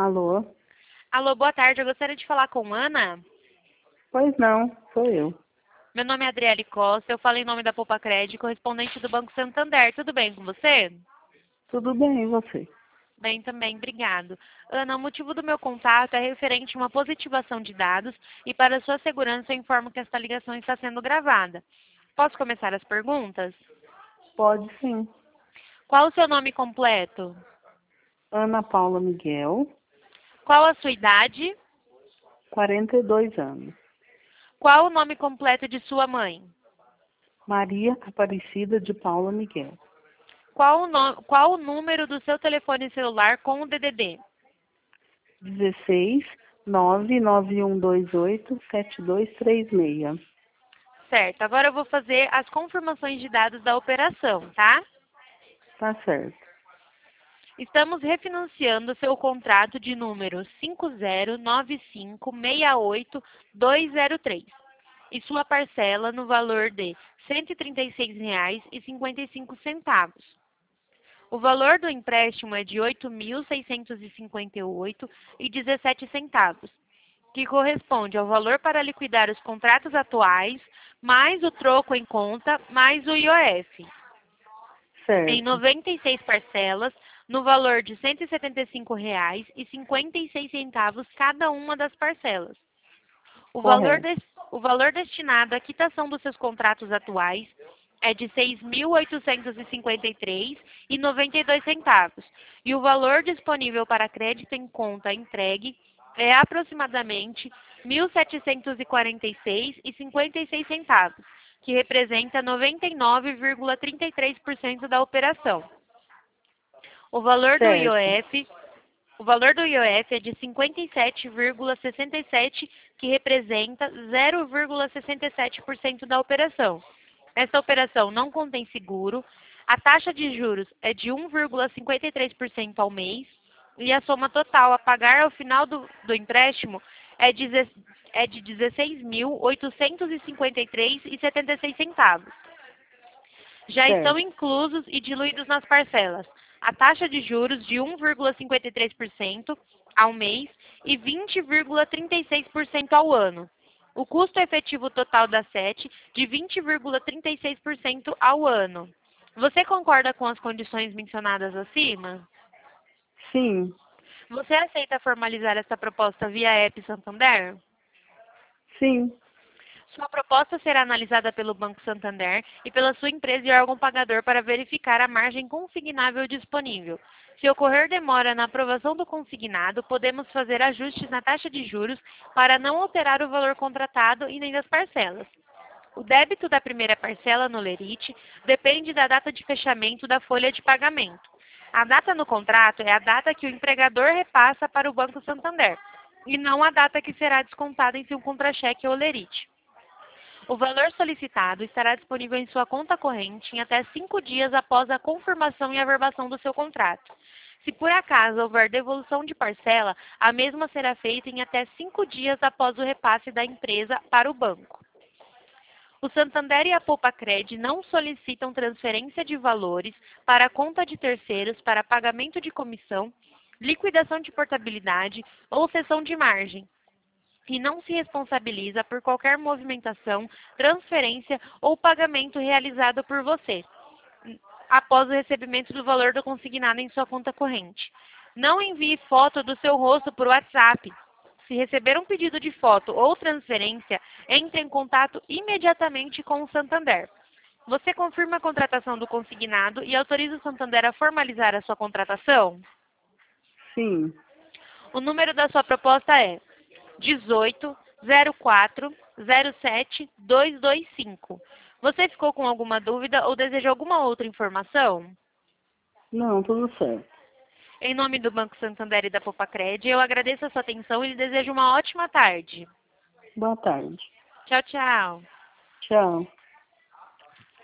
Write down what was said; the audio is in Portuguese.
Alô? Alô, boa tarde. Eu gostaria de falar com Ana. Pois não, sou eu. Meu nome é Adriele Costa. Eu falo em nome da Poupa Cred, correspondente do Banco Santander. Tudo bem com você? Tudo bem, e você? Bem também, obrigado. Ana, o motivo do meu contato é referente a uma positivação de dados e para sua segurança eu informo que esta ligação está sendo gravada. Posso começar as perguntas? Pode sim. Qual o seu nome completo? Ana Paula Miguel, Qual a sua idade? 42 anos. Qual o nome completo de sua mãe? Maria Aparecida de Paula Miguel. Qual o número do seu telefone celular com o DDD? 16 99128 7236. Certo, agora eu vou fazer as confirmações de dados da operação, tá? Tá certo. Estamos refinanciando seu contrato de número 509568203 e sua parcela no valor de R$ 136,55. O valor do empréstimo é de R$ 8.658,17, que corresponde ao valor para liquidar os contratos atuais, mais o troco em conta, mais o IOF, em Certo. 96 parcelas, no valor de R$ 175,56 cada uma das parcelas. O valor, Correto. o valor destinado à quitação dos seus contratos atuais é de R$ 6.853,92. E o valor disponível para crédito em conta entregue é aproximadamente R$ 1.746,56, que representa 99,33% da operação. O valor do Certo. IOF o valor do IOF é de 57,67, que representa 0,67% da operação. Esta operação não contém seguro, a taxa de juros é de 1,53% ao mês e a soma total a pagar ao final do empréstimo é de R$ 16.853,76. Já estão Certo. inclusos e diluídos nas parcelas a taxa de juros de 1,53% ao mês e 20,36% ao ano. O custo efetivo total da SET de 20,36% ao ano. Você concorda com as condições mencionadas acima? Sim. Você aceita formalizar essa proposta via App Santander? Sim. Sua proposta será analisada pelo Banco Santander e pela sua empresa e órgão pagador para verificar a margem consignável disponível. Se ocorrer demora na aprovação do consignado, podemos fazer ajustes na taxa de juros para não alterar o valor contratado e nem das parcelas. O débito da primeira parcela no lerite depende da data de fechamento da folha de pagamento. A data no contrato é a data que o empregador repassa para o Banco Santander, e não a data que será descontada em seu contra-cheque ou lerite. O valor solicitado estará disponível em sua conta corrente em até 5 dias após a confirmação e averbação do seu contrato. Se por acaso houver devolução de parcela, a mesma será feita em até 5 dias após o repasse da empresa para o banco. O Santander e a Poupa-Cred não solicitam transferência de valores para a conta de terceiros para pagamento de comissão, liquidação de portabilidade ou cessão de margem, e não se responsabiliza por qualquer movimentação, transferência ou pagamento realizado por você, após o recebimento do valor do consignado em sua conta corrente. Não envie foto do seu rosto por WhatsApp. Se receber um pedido de foto ou transferência, entre em contato imediatamente com o Santander. Você confirma a contratação do consignado e autoriza o Santander a formalizar a sua contratação? Sim. O número da sua proposta é 18 04 07 225. Você ficou com alguma dúvida ou deseja alguma outra informação? Não, tudo certo. Em nome do Banco Santander e da Poupa-Cred, eu agradeço a sua atenção e lhe desejo uma ótima tarde. Boa tarde. Tchau, tchau. Tchau.